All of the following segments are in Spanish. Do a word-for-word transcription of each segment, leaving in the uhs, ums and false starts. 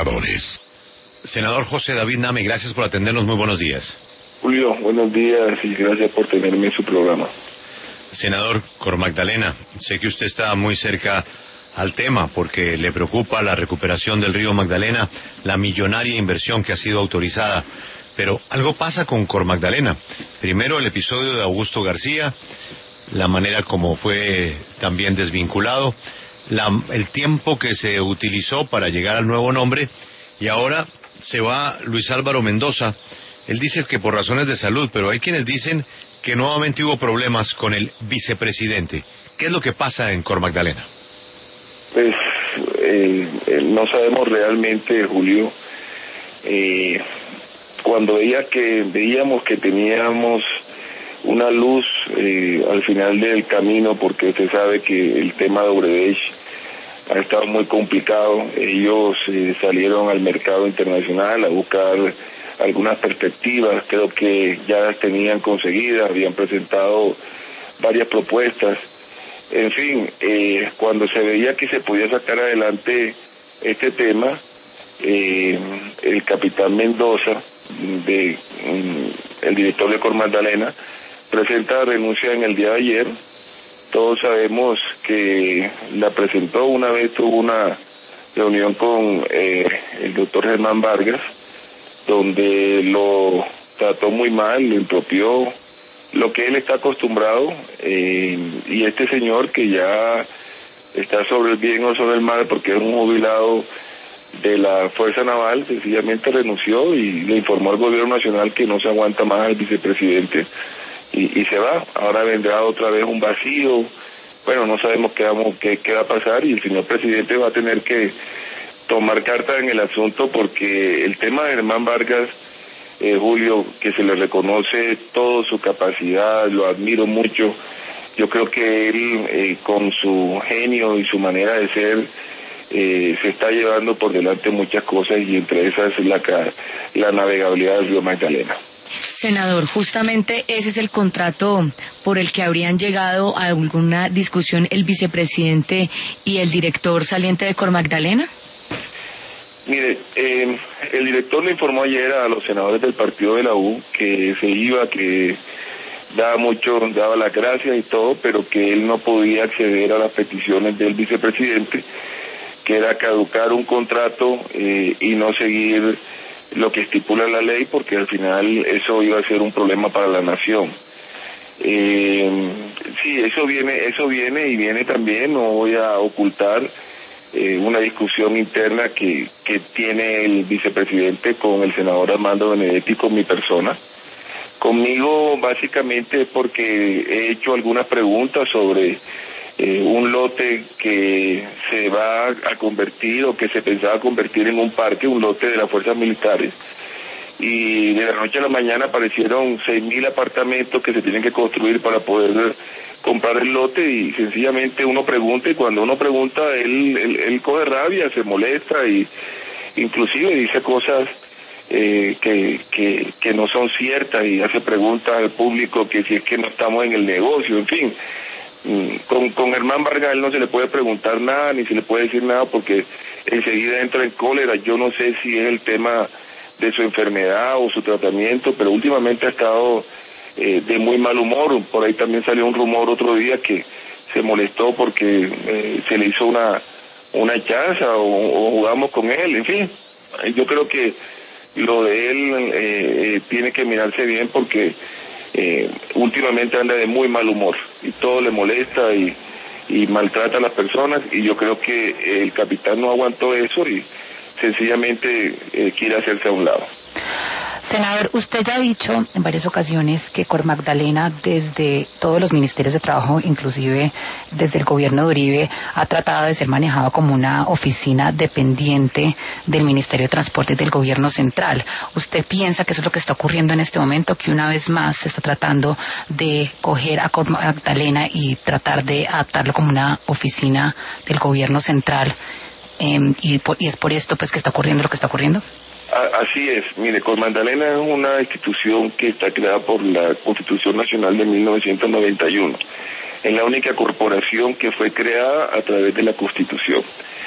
Libertadores. Senador José David Name, gracias por atendernos, muy buenos días. Julio, buenos días y gracias por tenerme en su programa. Senador Cor Magdalena, sé que usted está muy cerca al tema porque le preocupa la recuperación del río Magdalena, la millonaria inversión que ha sido autorizada, pero algo pasa con Cor Magdalena. Primero el episodio de Augusto García, la manera como fue también desvinculado, la, el tiempo que se utilizó para llegar al nuevo nombre, y ahora se va Luis Álvaro Mendoza. Él dice que por razones de salud, pero hay quienes dicen que nuevamente hubo problemas con el vicepresidente. ¿Qué es lo que pasa en Cor Magdalena? Pues eh, eh, no sabemos realmente, Julio. Eh, cuando veía que veíamos que teníamos una luz eh, al final del camino, porque usted sabe que el tema de Odebrecht ha estado muy complicado. Ellos eh, salieron al mercado internacional a buscar algunas perspectivas, creo que ya las tenían conseguidas, habían presentado varias propuestas. En fin, eh, cuando se veía que se podía sacar adelante este tema, eh, el capitán Mendoza, de, um, el director de Cor Magdalena, presenta renuncia en el día de ayer. Todos sabemos que la presentó una vez, tuvo una reunión con eh, el doctor Germán Vargas, donde lo trató muy mal, lo impropió, lo que él está acostumbrado, eh, y este señor que ya está sobre el bien o sobre el mal, porque es un jubilado de la Fuerza Naval, sencillamente renunció y le informó al gobierno nacional que no se aguanta más al vicepresidente. Y, y se va. Ahora vendrá otra vez un vacío. Bueno, no sabemos qué, vamos, qué, qué va a pasar, y el señor presidente va a tener que tomar carta en el asunto, porque el tema de Germán Vargas, eh, Julio, que se le reconoce toda su capacidad, lo admiro mucho. Yo creo que él, eh, con su genio y su manera de ser, eh, se está llevando por delante muchas cosas, y entre esas la, la navegabilidad del río Magdalena. Senador, justamente ese es el contrato por el que habrían llegado a alguna discusión el vicepresidente y el director saliente de Cor Magdalena. Mire, eh, el director le informó ayer a los senadores del partido de la U que se iba, que daba mucho, daba las gracias y todo, pero que él no podía acceder a las peticiones del vicepresidente, que era caducar un contrato eh, y no seguir lo que estipula la ley, porque al final eso iba a ser un problema para la nación. Eh, sí, eso viene, eso viene y viene también, no voy a ocultar, eh, una discusión interna que, que tiene el vicepresidente con el senador Armando Benedetti y con mi persona. Conmigo básicamente es porque he hecho algunas preguntas sobre eh, un lote que se va a convertir o que se pensaba convertir en un parque, un lote de las fuerzas militares, y de la noche a la mañana aparecieron seis mil apartamentos que se tienen que construir para poder comprar el lote, y sencillamente uno pregunta, y cuando uno pregunta él, él, él coge rabia, se molesta, y inclusive dice cosas eh, que, que, que no son ciertas, y hace preguntas al público que si es que no estamos en el negocio, en fin. Con, con Germán Vargas él no se le puede preguntar nada, ni se le puede decir nada, porque enseguida entra en cólera. Yo no sé si es el tema de su enfermedad o su tratamiento, pero últimamente ha estado eh, de muy mal humor. Por ahí también salió un rumor otro día que se molestó porque eh, se le hizo una una chanza o, o jugamos con él, en fin. Yo creo que lo de él eh, eh, tiene que mirarse bien, porque Eh, últimamente anda de muy mal humor y todo le molesta y, y maltrata a las personas, y yo creo que el capitán no aguantó eso y sencillamente eh, quiere hacerse a un lado. Senador, usted ya ha dicho en varias ocasiones que Cor Magdalena, desde todos los ministerios de trabajo, inclusive desde el gobierno de Uribe, ha tratado de ser manejado como una oficina dependiente del Ministerio de Transporte y del gobierno central. ¿Usted piensa que eso es lo que está ocurriendo en este momento, que una vez más se está tratando de coger a Cor Magdalena y tratar de adaptarlo como una oficina del gobierno central, eh, y, por, y es por esto pues que está ocurriendo lo que está ocurriendo? Así es. Mire, Cor Magdalena es una institución que está creada por la Constitución Nacional de mil novecientos noventa y uno. Es la única corporación que fue creada a través de la Constitución.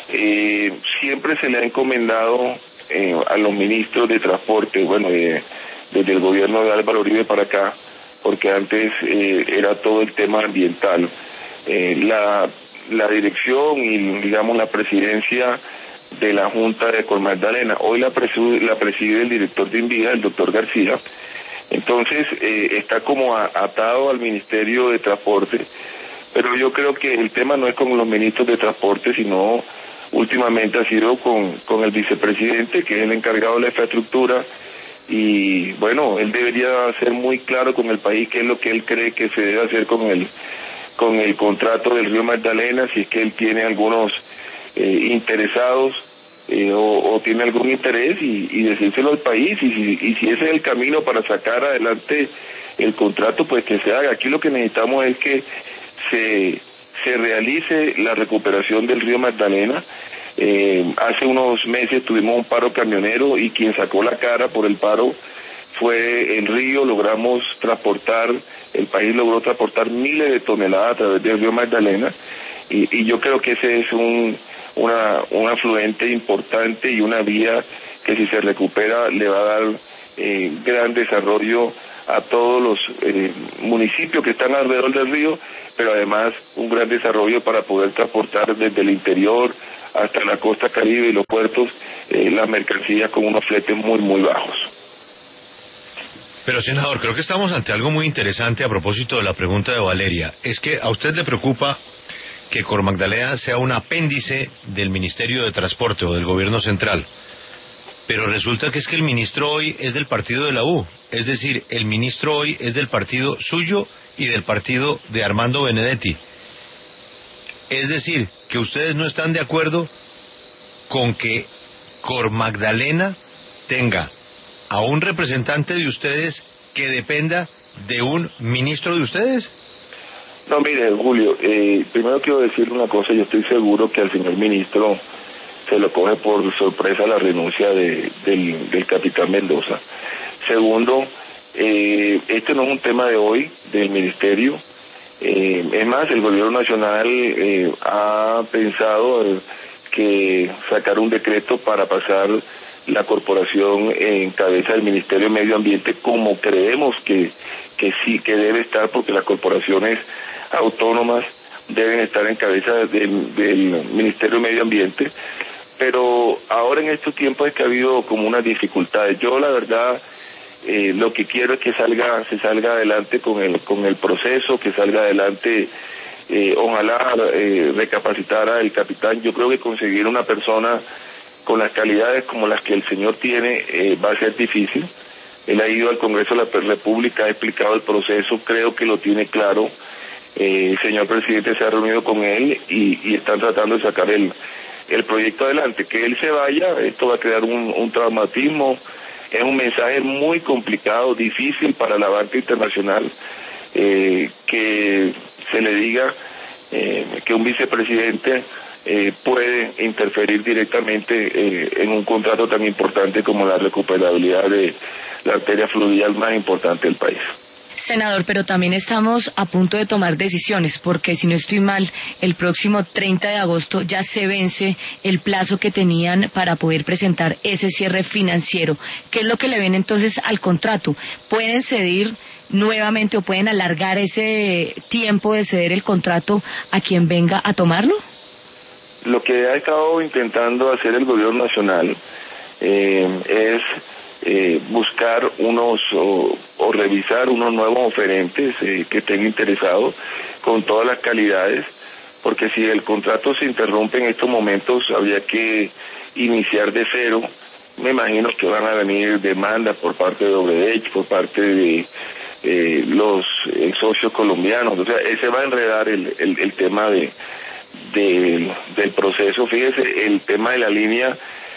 eh, siempre se le ha encomendado eh, a los ministros de transporte, bueno, eh, desde el gobierno de Álvaro Uribe para acá, porque antes eh, era todo el tema ambiental. Eh, la, la dirección y, digamos, la presidencia de la Junta de Cormagdalena, hoy la preside, la preside el director de Invía, el doctor García. Entonces, eh, está como a, atado al Ministerio de Transporte, pero yo creo que el tema no es con los ministros de Transporte, sino últimamente ha sido con, con el vicepresidente, que es el encargado de la infraestructura, y bueno, él debería ser muy claro con el país qué es lo que él cree que se debe hacer con el, con el contrato del río Magdalena, si es que él tiene algunos eh, interesados, Eh, o, o tiene algún interés y, y decírselo al país, y si, y si ese es el camino para sacar adelante el contrato, pues que se haga. Aquí lo que necesitamos es que se, se realice la recuperación del río Magdalena. Eh, hace unos meses tuvimos un paro camionero y quien sacó la cara por el paro fue el río. Logramos transportar, el país logró transportar miles de toneladas a través del río Magdalena, y, y yo creo que ese es un Una, un afluente importante y una vía que, si se recupera, le va a dar eh, gran desarrollo a todos los eh, municipios que están alrededor del río, pero además un gran desarrollo para poder transportar desde el interior hasta la costa caribe y los puertos eh, las mercancías con unos fletes muy, muy bajos. Pero, senador, creo que estamos ante algo muy interesante a propósito de la pregunta de Valeria. Es que a usted le preocupa que Cormagdalena sea un apéndice del Ministerio de Transporte o del Gobierno Central. Pero resulta que es que el ministro hoy es del partido de la U. Es decir, el ministro hoy es del partido suyo y del partido de Armando Benedetti. Es decir, que ustedes no están de acuerdo con que Cormagdalena tenga a un representante de ustedes que dependa de un ministro de ustedes. No, mire, Julio, eh, primero quiero decirle una cosa. Yo estoy seguro que al señor ministro se lo coge por sorpresa la renuncia de, del, del capitán Mendoza. Segundo, eh, este no es un tema de hoy del ministerio. Eh, es más, el gobierno nacional eh, ha pensado eh, que sacar un decreto para pasar la corporación en cabeza del Ministerio de Medio Ambiente, como creemos que, que sí, que debe estar, porque las corporaciones autónomas deben estar en cabeza del, del Ministerio de Medio Ambiente. Pero ahora en estos tiempos es que ha habido como unas dificultades. Yo la verdad eh, lo que quiero es que salga, se salga adelante con el, con el proceso, que salga adelante, eh, ojalá eh, recapacitar al capitán. Yo creo que conseguir una persona con las calidades como las que el señor tiene eh, va a ser difícil. Él ha ido al Congreso de la República, ha explicado el proceso, creo que lo tiene claro. Eh, el señor presidente se ha reunido con él y, y están tratando de sacar el, el proyecto adelante. Que él se vaya, esto va a crear un, un traumatismo, es un mensaje muy complicado, difícil para la banca internacional, eh, que se le diga eh, que un vicepresidente eh, puede interferir directamente eh, en un contrato tan importante como la recuperabilidad de la arteria fluvial más importante del país. Senador, pero también estamos a punto de tomar decisiones, porque si no estoy mal, el próximo treinta de agosto ya se vence el plazo que tenían para poder presentar ese cierre financiero. ¿Qué es lo que le ven entonces al contrato? ¿Pueden ceder nuevamente o pueden alargar ese tiempo de ceder el contrato a quien venga a tomarlo? Lo que ha estado intentando hacer el gobierno nacional eh, es Eh, buscar unos o, o revisar unos nuevos oferentes eh, que estén interesados con todas las calidades, porque si el contrato se interrumpe en estos momentos habría que iniciar de cero. Me imagino que van a venir demandas por parte de Odebrecht, por parte de eh, los eh, socios colombianos. O sea, ese va a enredar el, el, el tema de, de del proceso. Fíjese, el tema de la línea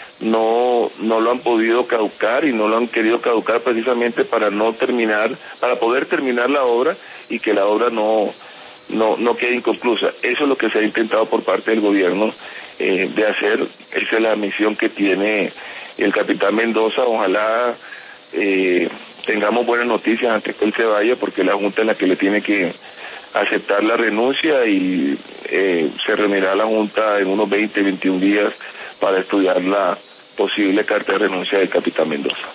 no no lo han podido caducar y no lo han querido caducar precisamente para no terminar, para poder terminar la obra y que la obra no no no quede inconclusa. Eso es lo que se ha intentado por parte del gobierno eh, de hacer. Esa es la misión que tiene el capitán Mendoza. Ojalá eh, tengamos buenas noticias antes que él se vaya, porque la Junta es la que le tiene que aceptar la renuncia y eh, se reunirá la Junta en unos veinte, veintiún días para estudiar la posible carta de renuncia del capitán Mendoza.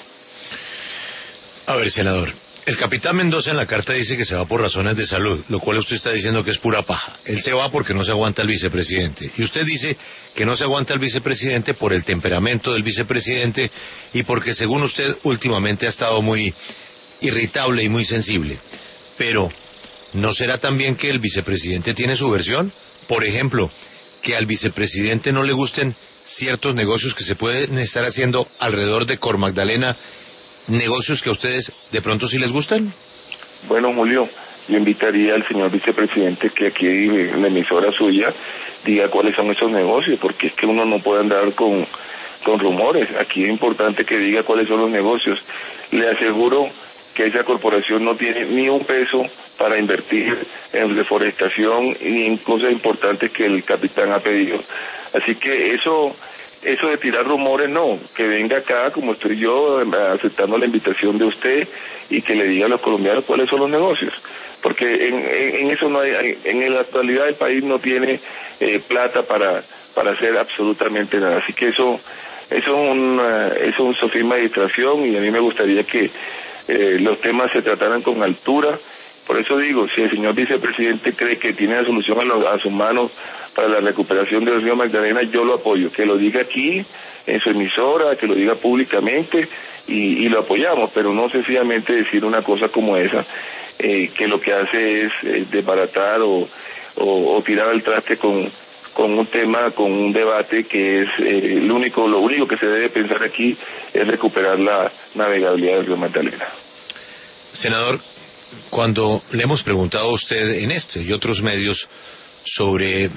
A ver, senador, el capitán Mendoza en la carta dice que se va por razones de salud, lo cual usted está diciendo que es pura paja. Él se va porque no se aguanta el vicepresidente. Y usted dice que no se aguanta el vicepresidente por el temperamento del vicepresidente y porque, según usted, últimamente ha estado muy irritable y muy sensible. Pero, ¿no será también que el vicepresidente tiene su versión? Por ejemplo, que al vicepresidente no le gusten ciertos negocios que se pueden estar haciendo alrededor de Cor Magdalena, negocios que a ustedes de pronto sí les gustan. Bueno, Julio, yo invitaría al señor vicepresidente que aquí en la emisora suya diga cuáles son esos negocios, porque es que uno no puede andar con, con rumores. Aquí es importante que diga cuáles son los negocios. Le aseguro que esa corporación no tiene ni un peso para invertir en reforestación ni en cosas importantes que el capitán ha pedido. Así que eso eso de tirar rumores, no, que venga acá como estoy yo aceptando la invitación de usted y que le diga a los colombianos cuáles son los negocios, porque en, en, en eso no hay, en la actualidad el país no tiene eh, plata para para hacer absolutamente nada. Así que eso eso es un eso es un sofisma de distracción y a mí me gustaría que eh, los temas se trataran con altura. Por eso digo, si el señor vicepresidente cree que tiene la solución a, lo, a sus manos para la recuperación del río Magdalena, yo lo apoyo. Que lo diga aquí, en su emisora, que lo diga públicamente y, y lo apoyamos, pero no sencillamente decir una cosa como esa, eh, que lo que hace es eh, desbaratar o, o, o tirar al traste con, con un tema, con un debate que es eh, lo único, lo único que se debe pensar aquí es recuperar la navegabilidad del río Magdalena. Senador, cuando le hemos preguntado a usted en este y otros medios sobre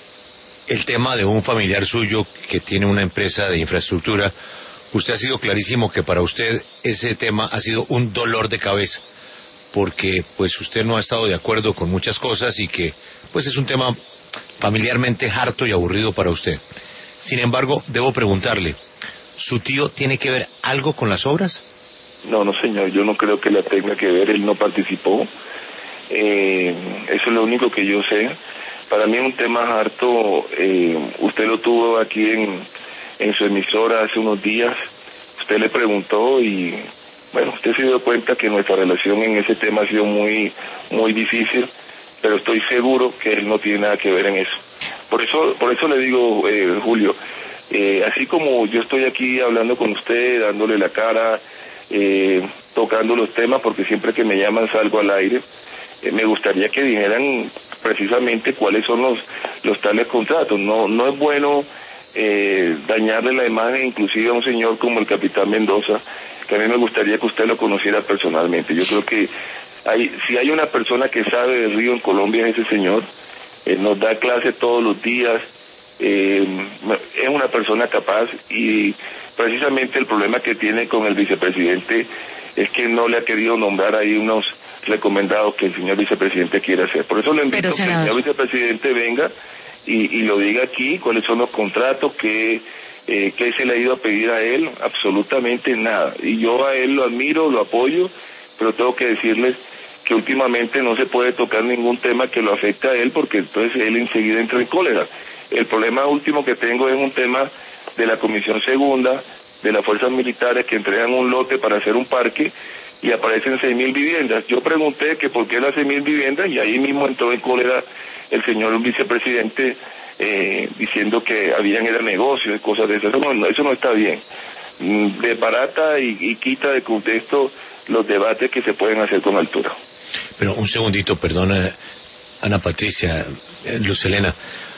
el tema de un familiar suyo que tiene una empresa de infraestructura, usted ha sido clarísimo que para usted ese tema ha sido un dolor de cabeza, porque pues usted no ha estado de acuerdo con muchas cosas y que pues es un tema familiarmente harto y aburrido para usted. Sin embargo, debo preguntarle, ¿su tío tiene que ver algo con las obras? No, no señor, yo no creo que la tenga que ver, él no participó, eh, eso es lo único que yo sé. Para mí es un tema harto, eh, usted lo tuvo aquí en, en su emisora hace unos días, usted le preguntó y bueno, usted se dio cuenta que nuestra relación en ese tema ha sido muy, muy difícil, pero estoy seguro que él no tiene nada que ver en eso. Por eso, por eso le digo, eh, Julio, eh, así como yo estoy aquí hablando con usted, dándole la cara, Eh, tocando los temas, porque siempre que me llaman salgo al aire, eh, me gustaría que dijeran precisamente cuáles son los los tales contratos. No no es bueno eh, dañarle la imagen inclusive a un señor como el capitán Mendoza, que a mí me gustaría que usted lo conociera personalmente. Yo creo que hay si hay una persona que sabe del río en Colombia es ese señor, eh, nos da clase todos los días, eh, es una persona capaz y precisamente el problema que tiene con el vicepresidente es que no le ha querido nombrar ahí unos recomendados que el señor vicepresidente quiere hacer. Por eso le invito a que el señor vicepresidente venga y, y lo diga aquí, cuáles son los contratos, qué, eh, qué se le ha ido a pedir a él, absolutamente nada. Y yo a él lo admiro, lo apoyo, pero tengo que decirles que últimamente no se puede tocar ningún tema que lo afecte a él, porque entonces él enseguida entra en cólera. El problema último que tengo es un tema de la Comisión Segunda, de las fuerzas militares que entregan un lote para hacer un parque y aparecen seis mil viviendas. Yo pregunté que por qué las seis mil viviendas y ahí mismo entró en cólera el señor vicepresidente eh, diciendo que habían era negocios y cosas de esas. Eso no, eso no está bien. Desbarata y, y quita de contexto los debates que se pueden hacer con altura. Pero un segundito, perdona, Ana Patricia, eh, Luz Helena.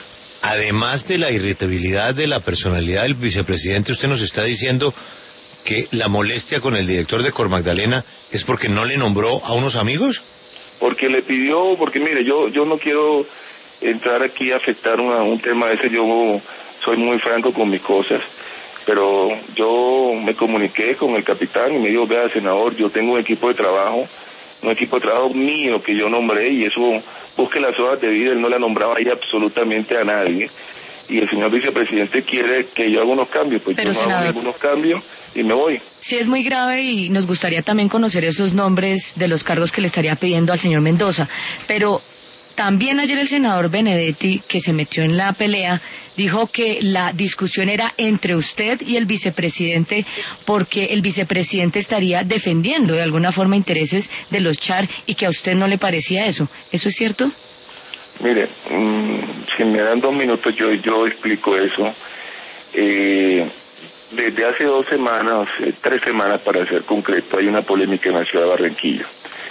Además de la irritabilidad de la personalidad del vicepresidente, usted nos está diciendo que la molestia con el director de Cor Magdalena es porque no le nombró a unos amigos. Porque le pidió, porque mire, yo yo no quiero entrar aquí a afectar una, un tema ese, yo soy muy franco con mis cosas, pero yo me comuniqué con el capitán y me dijo, vea, senador, yo tengo un equipo de trabajo, un equipo de trabajo mío que yo nombré y eso, busque las hojas de vida, él no la nombraba ahí absolutamente a nadie y el señor vicepresidente quiere que yo haga unos cambios, pues pero, yo no senador, hago ningunos cambios y me voy. Sí, es muy grave y nos gustaría también conocer esos nombres de los cargos que le estaría pidiendo al señor Mendoza, pero También ayer el senador Benedetti, que se metió en la pelea, dijo que la discusión era entre usted y el vicepresidente, porque el vicepresidente estaría defendiendo de alguna forma intereses de los Char y que a usted no le parecía eso. ¿Eso es cierto? Mire, mmm, si me dan dos minutos yo, yo explico eso. Eh, desde hace dos semanas, eh, tres semanas para ser concreto, hay una polémica en la ciudad de Barranquilla.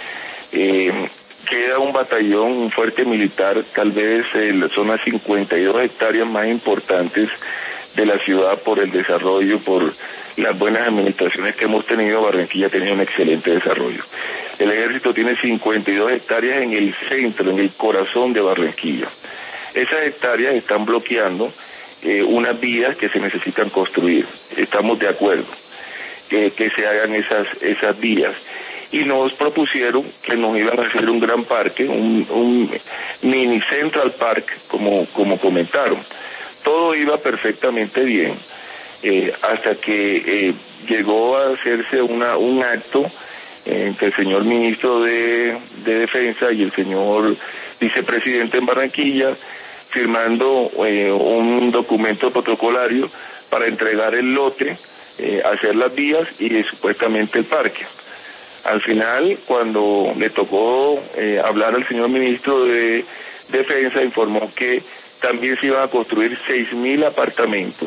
Eh, queda un batallón, un fuerte militar, tal vez eh, son las cincuenta y dos hectáreas más importantes de la ciudad por el desarrollo, por las buenas administraciones que hemos tenido. Barranquilla ha tenido un excelente desarrollo. El ejército tiene cincuenta y dos hectáreas en el centro, en el corazón de Barranquilla. Esas hectáreas están bloqueando eh, unas vías que se necesitan construir. Estamos de acuerdo que, que se hagan esas, esas vías. Y nos propusieron que nos iban a hacer un gran parque, un, un mini Central Park, como, como comentaron. Todo iba perfectamente bien, eh, hasta que eh, llegó a hacerse una, un acto eh, entre el señor ministro de, de Defensa y el señor vicepresidente en Barranquilla, firmando eh, un documento protocolario para entregar el lote, eh, hacer las vías y eh, supuestamente el parque. Al final, cuando le tocó eh, hablar al señor ministro de Defensa, informó que también se iban a construir seis mil apartamentos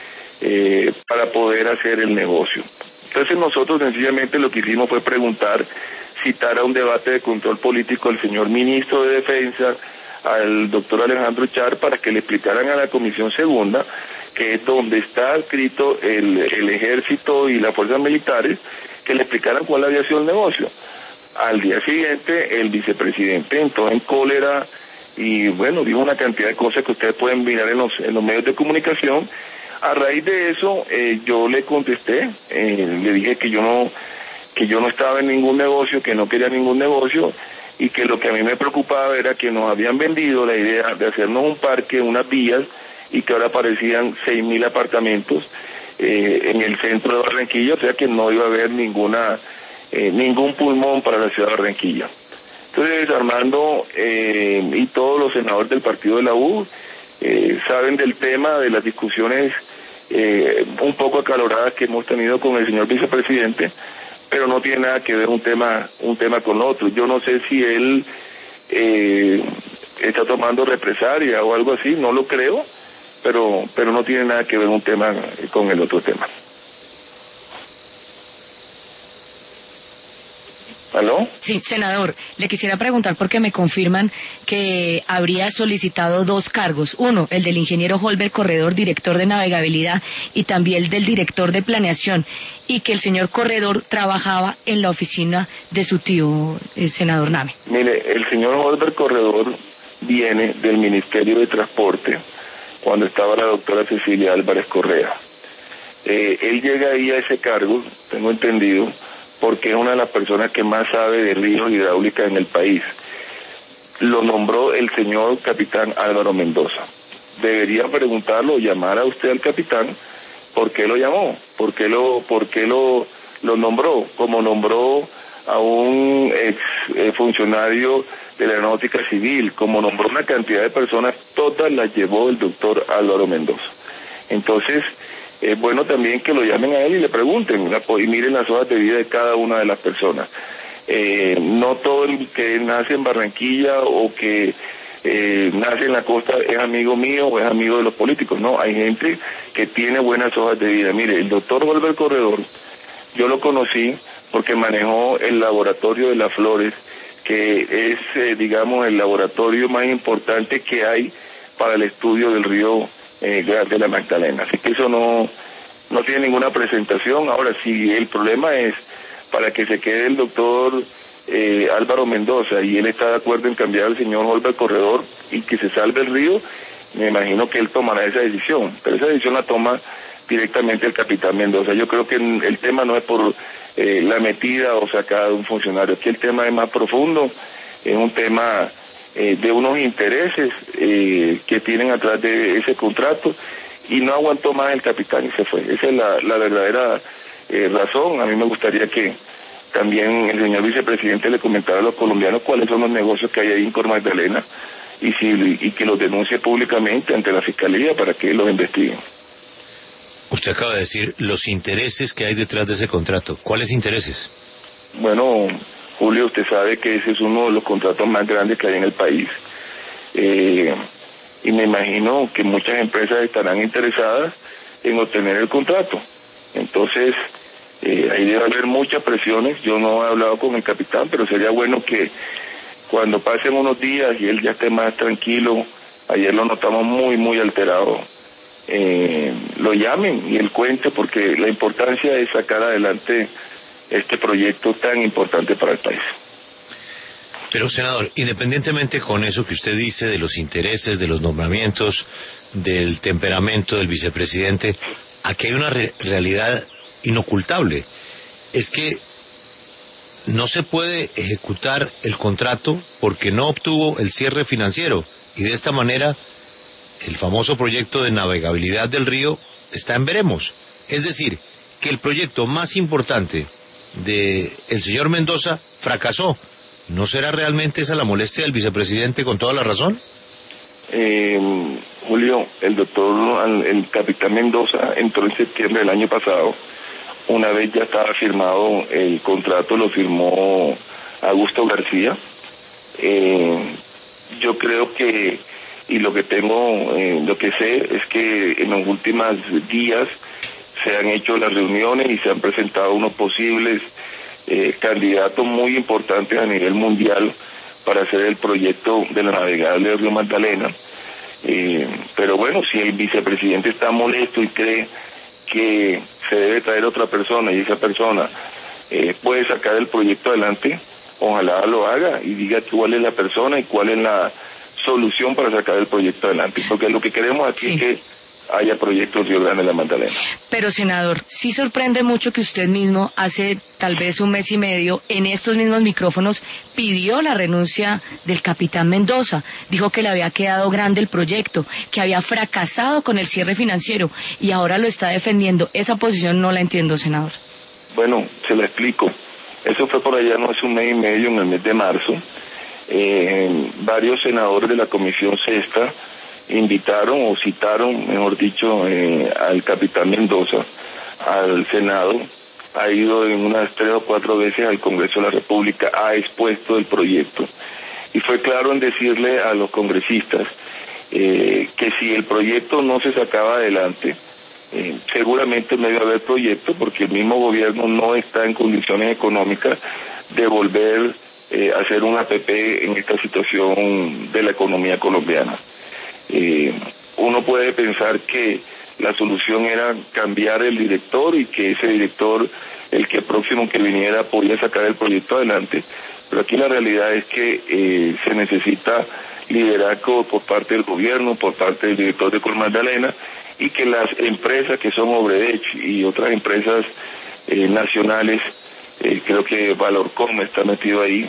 eh, para poder hacer el negocio. Entonces nosotros sencillamente lo que hicimos fue preguntar, citar a un debate de control político al señor ministro de Defensa, al doctor Alejandro Char, para que le explicaran a la Comisión Segunda, que es donde está escrito el, el ejército y las fuerzas militares, que le explicaran cuál había sido el negocio. Al día siguiente, el vicepresidente entró en cólera y, bueno, dijo una cantidad de cosas que ustedes pueden mirar en los, en los medios de comunicación. A raíz de eso, eh, yo le contesté, eh, le dije que yo no que yo no estaba en ningún negocio, que no quería ningún negocio, y que lo que a mí me preocupaba era que nos habían vendido la idea de hacernos un parque, unas vías, y que ahora aparecían seis mil apartamentos eh, en el centro de Barranquilla, o sea que no iba a haber ninguna eh, ningún pulmón para la ciudad de Barranquilla. Entonces Armando eh, y todos los senadores del partido de la U eh, saben del tema, de las discusiones eh, un poco acaloradas que hemos tenido con el señor vicepresidente, pero no tiene nada que ver un tema un tema con otro. Yo no sé si él eh, está tomando represalia o algo así, no lo creo, pero pero no tiene nada que ver un tema con el otro tema. ¿Aló? Sí, senador, le quisiera preguntar porque me confirman que habría solicitado dos cargos. Uno, el del ingeniero Holber Corredor, director de navegabilidad, y también el del director de planeación, y que el señor Corredor trabajaba en la oficina de su tío, el senador Name. Mire, el señor Holber Corredor viene del Ministerio de Transporte cuando estaba la doctora Cecilia Álvarez Correa. Eh, él llega ahí a ese cargo, tengo entendido, porque es una de las personas que más sabe de ríos hidráulicas en el país. Lo nombró el señor capitán Álvaro Mendoza. Debería preguntarlo, llamar a usted al capitán, ¿por qué lo llamó? ¿Por qué lo, por qué lo, lo nombró? Como nombró a un ex eh, funcionario de la Aeronáutica Civil, como nombró una cantidad de personas, todas las llevó el doctor Álvaro Mendoza. Entonces, es bueno también que lo llamen a él y le pregunten, y miren las hojas de vida de cada una de las personas. Eh, no todo el que nace en Barranquilla o que eh, nace en la costa es amigo mío o es amigo de los políticos, no, hay gente que tiene buenas hojas de vida. Mire, el doctor Holber Corredor, yo lo conocí porque manejó el laboratorio de las flores, que es, eh, digamos, el laboratorio más importante que hay para el estudio del río Eh, de la Magdalena, así que eso no no tiene ninguna presentación. Ahora, si el problema es para que se quede el doctor eh, Álvaro Mendoza y él está de acuerdo en cambiar al señor Holber Corredor y que se salve el río, me imagino que él tomará esa decisión, pero esa decisión la toma directamente el capitán Mendoza. Yo creo que el tema no es por eh, la metida o sacada de un funcionario, aquí el tema es más profundo, es un tema Eh, de unos intereses eh, que tienen atrás de ese contrato, y no aguantó más el capitán y se fue. Esa es la, la verdadera eh, razón. A mí me gustaría que también el señor vicepresidente le comentaba a los colombianos cuáles son los negocios que hay ahí en Cor Magdalena y, si, y que los denuncie públicamente ante la Fiscalía para que los investiguen. Usted acaba de decir los intereses que hay detrás de ese contrato. ¿Cuáles intereses? Bueno, Julio, usted sabe que ese es uno de los contratos más grandes que hay en el país. Eh, y me imagino que muchas empresas estarán interesadas en obtener el contrato. Entonces, eh, ahí debe haber muchas presiones. Yo no he hablado con el capitán, pero sería bueno que cuando pasen unos días y él ya esté más tranquilo, ayer lo notamos muy, muy alterado, eh, lo llamen y él cuente, porque la importancia es sacar adelante este proyecto tan importante para el país. Pero, senador, independientemente con eso que usted dice de los intereses, de los nombramientos, del temperamento del vicepresidente, aquí hay una re- realidad inocultable. Es que no se puede ejecutar el contrato porque no obtuvo el cierre financiero, y de esta manera el famoso proyecto de navegabilidad del río está en veremos. Es decir, que el proyecto más importante de el señor Mendoza fracasó. ¿No será realmente esa la molestia del vicepresidente con toda la razón? Eh, Julio, el doctor, el capitán Mendoza entró en septiembre del año pasado. Una vez ya estaba firmado el contrato, lo firmó Augusto García. Eh, yo creo que, y lo que tengo, eh, lo que sé es que en los últimos días se han hecho las reuniones y se han presentado unos posibles eh, candidatos muy importantes a nivel mundial para hacer el proyecto de la navegable del río Magdalena. Eh, pero bueno, si el vicepresidente está molesto y cree que se debe traer otra persona y esa persona eh, puede sacar el proyecto adelante, ojalá lo haga y diga cuál es la persona y cuál es la solución para sacar el proyecto adelante, porque lo que queremos aquí sí. es que haya proyectos en Río Grande de la Magdalena. Pero, senador, sí sorprende mucho que usted mismo hace tal vez un mes y medio en estos mismos micrófonos pidió la renuncia del capitán Mendoza. Dijo que le había quedado grande el proyecto, que había fracasado con el cierre financiero y ahora lo está defendiendo. Esa posición no la entiendo, senador. Bueno, se la explico. Eso fue por allá no hace un mes y medio, en el mes de marzo. Eh, varios senadores de la Comisión Sexta invitaron o citaron, mejor dicho, eh, al capitán Mendoza al Senado. Ha ido en unas tres o cuatro veces al Congreso de la República, ha expuesto el proyecto y fue claro en decirle a los congresistas eh, que si el proyecto no se sacaba adelante, eh, seguramente no iba a haber proyecto porque el mismo gobierno no está en condiciones económicas de volver eh, a hacer un A P P en esta situación de la economía colombiana. Eh, uno puede pensar que la solución era cambiar el director y que ese director, el que próximo que viniera, podía sacar el proyecto adelante, pero aquí la realidad es que eh, se necesita liderazgo por parte del gobierno, por parte del director de Cor Magdalena, y que las empresas que son Obredech y otras empresas eh, nacionales, eh, creo que Valorcom está metido ahí,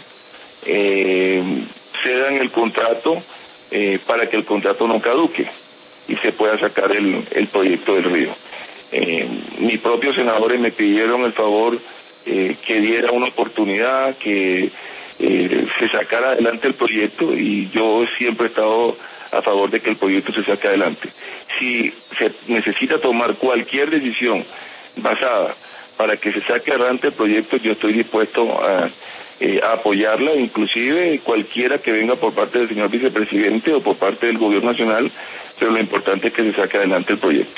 eh, cedan el contrato Eh, para que el contrato no caduque y se pueda sacar el, el proyecto del río. Eh, mis propios senadores me pidieron el favor eh, que diera una oportunidad, que eh, se sacara adelante el proyecto y yo siempre he estado a favor de que el proyecto se saque adelante. Si se necesita tomar cualquier decisión basada para que se saque adelante el proyecto, yo estoy dispuesto a Eh, a apoyarla, inclusive cualquiera que venga por parte del señor vicepresidente o por parte del gobierno nacional, pero lo importante es que se saque adelante el proyecto.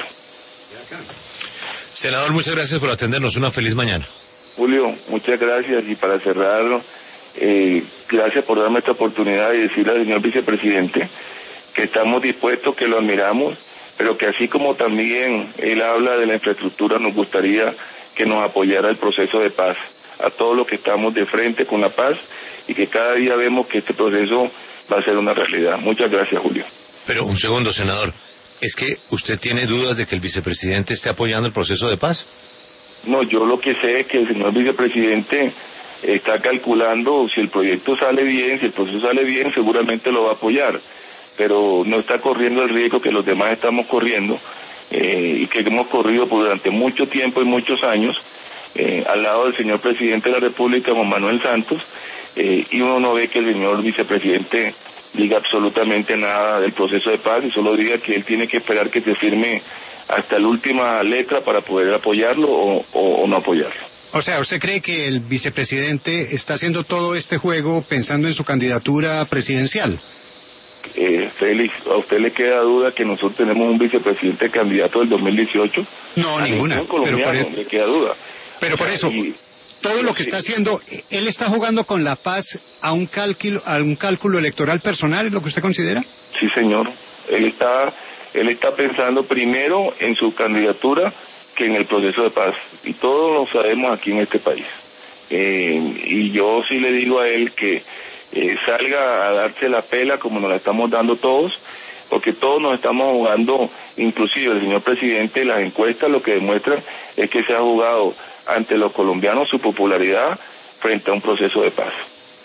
Senador, muchas gracias por atendernos, una feliz mañana. Julio, muchas gracias y para cerrarlo, eh, gracias por darme esta oportunidad de decirle al señor vicepresidente que estamos dispuestos, que lo admiramos, pero que así como también él habla de la infraestructura, nos gustaría que nos apoyara el proceso de paz, a todos los que estamos de frente con la paz y que cada día vemos que este proceso va a ser una realidad. Muchas gracias, Julio. Pero un segundo, senador, ¿es que usted tiene dudas de que el vicepresidente esté apoyando el proceso de paz? No, yo lo que sé es que el señor vicepresidente está calculando si el proyecto sale bien, si el proceso sale bien, seguramente lo va a apoyar, pero no está corriendo el riesgo que los demás estamos corriendo eh, y que hemos corrido por durante mucho tiempo y muchos años, eh, al lado del señor presidente de la República, Juan Manuel Santos, eh, y uno no ve que el señor vicepresidente diga absolutamente nada del proceso de paz y solo diga que él tiene que esperar que se firme hasta la última letra para poder apoyarlo o, o, o no apoyarlo. O sea, ¿usted cree que el vicepresidente está haciendo todo este juego pensando en su candidatura presidencial? Eh, Félix, ¿a usted le queda duda que nosotros tenemos un vicepresidente candidato del dos mil dieciocho? No, a ninguna. Colombiano, Pero por, le queda duda. Pero por eso, y, todo lo que está haciendo, ¿él está jugando con la paz a un cálculo, a un cálculo electoral personal, es lo que usted considera? Sí, señor. Él está, él está pensando primero en su candidatura que en el proceso de paz. Y todos lo sabemos aquí en este país. Eh, y yo sí le digo a él que eh, salga a darse la pela como nos la estamos dando todos, porque todos nos estamos jugando, inclusive el señor presidente, las encuestas lo que demuestran es que se ha jugado ante los colombianos su popularidad frente a un proceso de paz.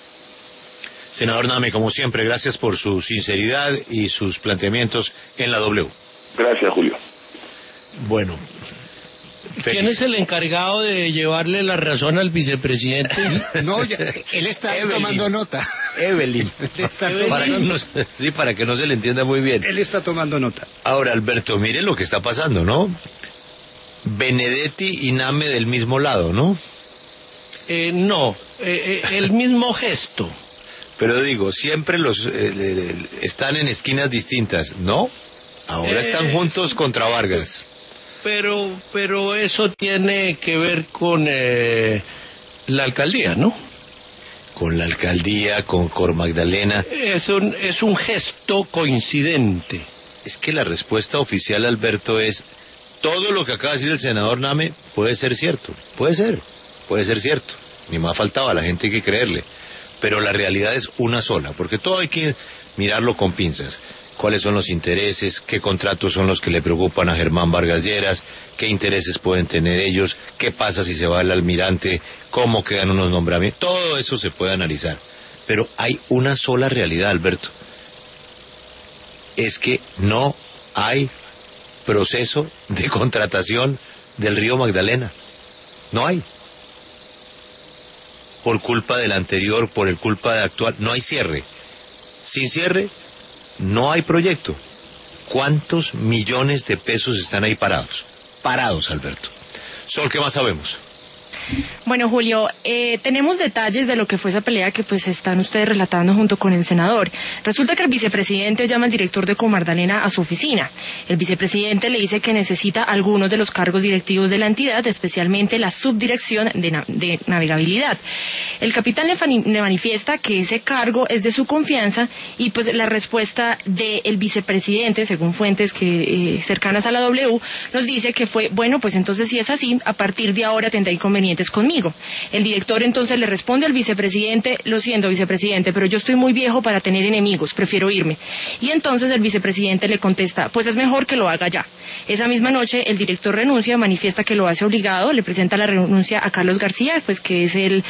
Senador Name, como siempre, gracias por su sinceridad y sus planteamientos en la W. Gracias, Julio. Bueno. Feliz. ¿Quién es el encargado de llevarle la razón al vicepresidente? No, ya, él está Evelyn. tomando nota. Evelyn. Está Evelyn. Para que no, sí, para que no se le entienda muy bien. Él está tomando nota. Ahora, Alberto, mire lo que está pasando, ¿no? Benedetti y Name del mismo lado, ¿no? Eh, no, eh, eh, el mismo gesto. Pero digo, siempre los eh, están en esquinas distintas, ¿no? Ahora eh, están juntos contra Vargas. Pero, pero eso tiene que ver con eh, la alcaldía, ¿no? Con la alcaldía, con Cor Magdalena. Es un, es un gesto coincidente. Es que la respuesta oficial, Alberto, es todo lo que acaba de decir el senador Name puede ser cierto. Puede ser, puede ser cierto. Ni más faltaba, la gente hay que creerle. Pero la realidad es una sola, porque todo hay que mirarlo con pinzas. ¿Cuáles son los intereses? ¿Qué contratos son los que le preocupan a Germán Vargas Lleras? ¿Qué intereses pueden tener ellos? ¿Qué pasa si se va el almirante? ¿Cómo quedan unos nombramientos? Todo eso se puede analizar. Pero hay una sola realidad, Alberto. Es que no hay proceso de contratación del Río Magdalena. No hay. Por culpa del anterior, por el culpa del actual, no hay cierre. Sin cierre, no hay proyecto. ¿Cuántos millones de pesos están ahí parados? Parados, Alberto. Sol, ¿qué más sabemos? Bueno, Julio, eh, tenemos detalles de lo que fue esa pelea que pues están ustedes relatando junto con el senador. Resulta que el vicepresidente llama al director de Cor Magdalena a su oficina. El vicepresidente le dice que necesita algunos de los cargos directivos de la entidad, especialmente la subdirección de, na de navegabilidad. El capitán le, le manifiesta que ese cargo es de su confianza y pues la respuesta del vicepresidente, según fuentes que eh, cercanas a la W, nos dice que fue, bueno, pues entonces si es así, a partir de ahora tendrá inconvenientes conmigo. El director entonces le responde al vicepresidente, lo siento vicepresidente, pero yo estoy muy viejo para tener enemigos, prefiero irme. Y entonces el vicepresidente le contesta, pues es mejor que lo haga ya. Esa misma noche el director renuncia, manifiesta que lo hace obligado, le presenta la renuncia a Carlos García, pues que es el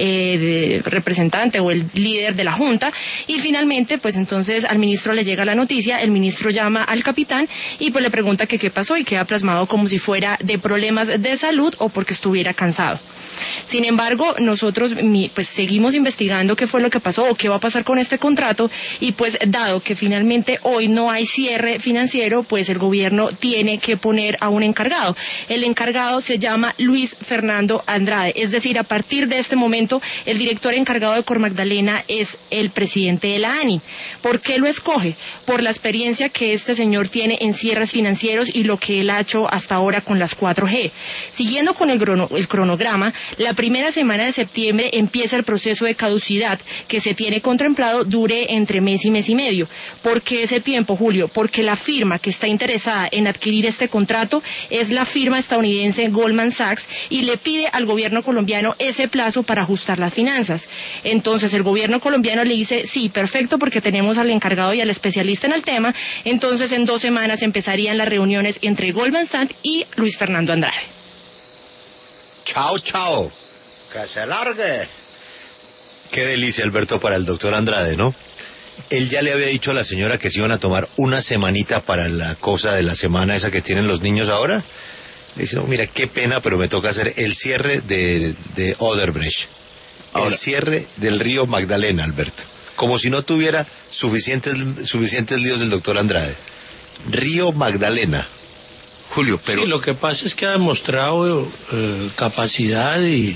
eh, de, representante o el líder de la Junta, y finalmente pues entonces al ministro le llega la noticia, el ministro llama al capitán y pues le pregunta que qué pasó y queda plasmado como si fuera de problemas de salud o porque estuviera cansado. Sin embargo, nosotros pues seguimos investigando qué fue lo que pasó o qué va a pasar con este contrato y pues dado que finalmente hoy no hay cierre financiero, pues el gobierno tiene que poner a un encargado. El encargado se llama Luis Fernando Andrade, es decir, a partir de este momento el director encargado de Cor Magdalena es el presidente de la ANI. ¿Por qué lo escoge? Por la experiencia que este señor tiene en cierres financieros y lo que él ha hecho hasta ahora con las cuatro G. Siguiendo con el, crono, el cronograma, la primera semana de septiembre empieza el proceso de caducidad que se tiene contemplado dure entre mes y mes y medio. ¿Por qué ese tiempo, Julio? Porque la firma que está interesada en adquirir este contrato es la firma estadounidense Goldman Sachs y le pide al gobierno colombiano ese plazo para ajustar las finanzas. Entonces el gobierno colombiano le dice, sí, perfecto, porque tenemos al encargado y al especialista en el tema, entonces en dos semanas empezarían las reuniones entre Goldman Sachs y Luis Fernando Andrade. Chao, chao. Que se largue. Qué delicia, Alberto, para el doctor Andrade, ¿no? Él ya le había dicho a la señora que se iban a tomar una semanita para la cosa de la semana esa que tienen los niños ahora. Dice, no, mira, qué pena, pero me toca hacer el cierre de, de Oderbrecht. Ahora, el cierre del río Magdalena, Alberto. Como si no tuviera suficientes, suficientes líos del doctor Andrade. Río Magdalena. Julio, pero... Sí, lo que pasa es que ha demostrado eh, capacidad y,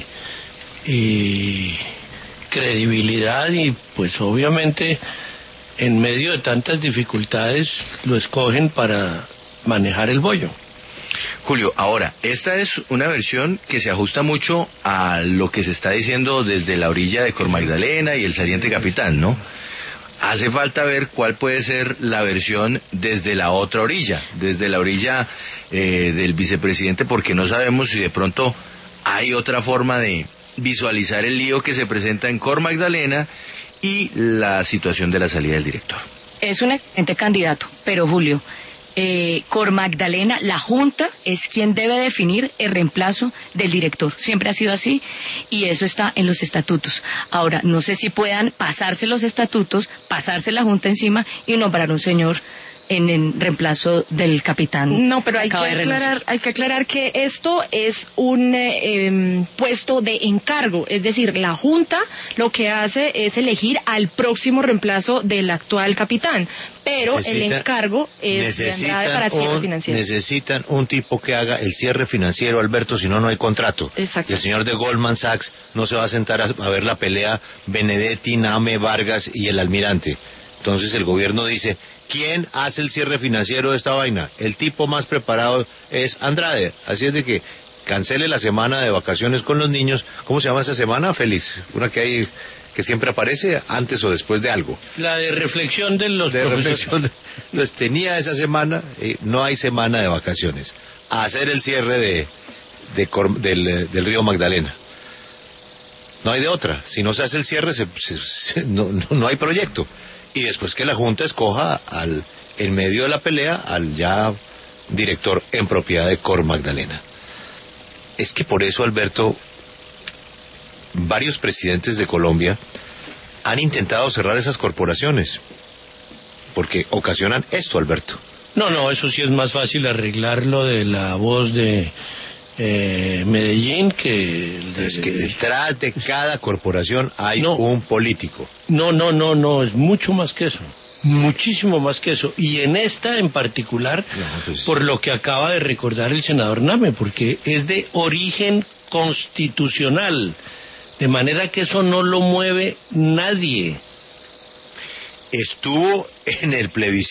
y credibilidad y pues obviamente en medio de tantas dificultades lo escogen para manejar el bollo. Julio, ahora, esta es una versión que se ajusta mucho a lo que se está diciendo desde la orilla de Cor Magdalena y el saliente Capitán, ¿no? Hace falta ver cuál puede ser la versión desde la otra orilla, desde la orilla eh, del vicepresidente, porque no sabemos si de pronto hay otra forma de visualizar el lío que se presenta en Cor Magdalena y la situación de la salida del director. Es un excelente candidato, pero Julio, eh, Cor Magdalena, la Junta es quien debe definir el reemplazo del director. Siempre ha sido así y eso está en los estatutos. Ahora, no sé si puedan pasarse los estatutos, pasarse la Junta encima y nombrar un señor en, en reemplazo del capitán. No, pero hay que, aclarar, hay que aclarar que esto es un eh, eh, puesto de encargo, es decir, la Junta lo que hace es elegir al próximo reemplazo del actual capitán, pero necesitan, el encargo es de Andrade para cierre financiero. Necesitan un tipo que haga el cierre financiero, Alberto, si no, no hay contrato. Exacto. Y el señor de Goldman Sachs no se va a sentar a, a ver la pelea Benedetti, Name, Vargas y el almirante. Entonces el gobierno dice, ¿quién hace el cierre financiero de esta vaina? El tipo más preparado es Andrade. Así es de que cancele la semana de vacaciones con los niños. ¿Cómo se llama esa semana, Félix? Una que hay, que siempre aparece antes o después de algo. La de reflexión de los de profesores. reflexión. Entonces tenía esa semana, eh, no hay semana de vacaciones. A hacer el cierre de, de Cor, del, del río Magdalena. No hay de otra. Si no se hace el cierre, se, se, se, no, no, no hay proyecto. Y después que la Junta escoja al, en medio de la pelea al ya director en propiedad de Cor Magdalena. Es que por eso, Alberto, varios presidentes de Colombia han intentado cerrar esas corporaciones, porque ocasionan esto, Alberto. No, no, eso sí es más fácil arreglarlo de la voz de eh, Medellín que... De, es que detrás de cada corporación hay no, un político. No, no, no, no, es mucho más que eso. Muchísimo más que eso. Y en esta en particular, no, pues... por lo que acaba de recordar el senador Name, porque es de origen constitucional. De manera que eso no lo mueve nadie. Estuvo en el plebiscito.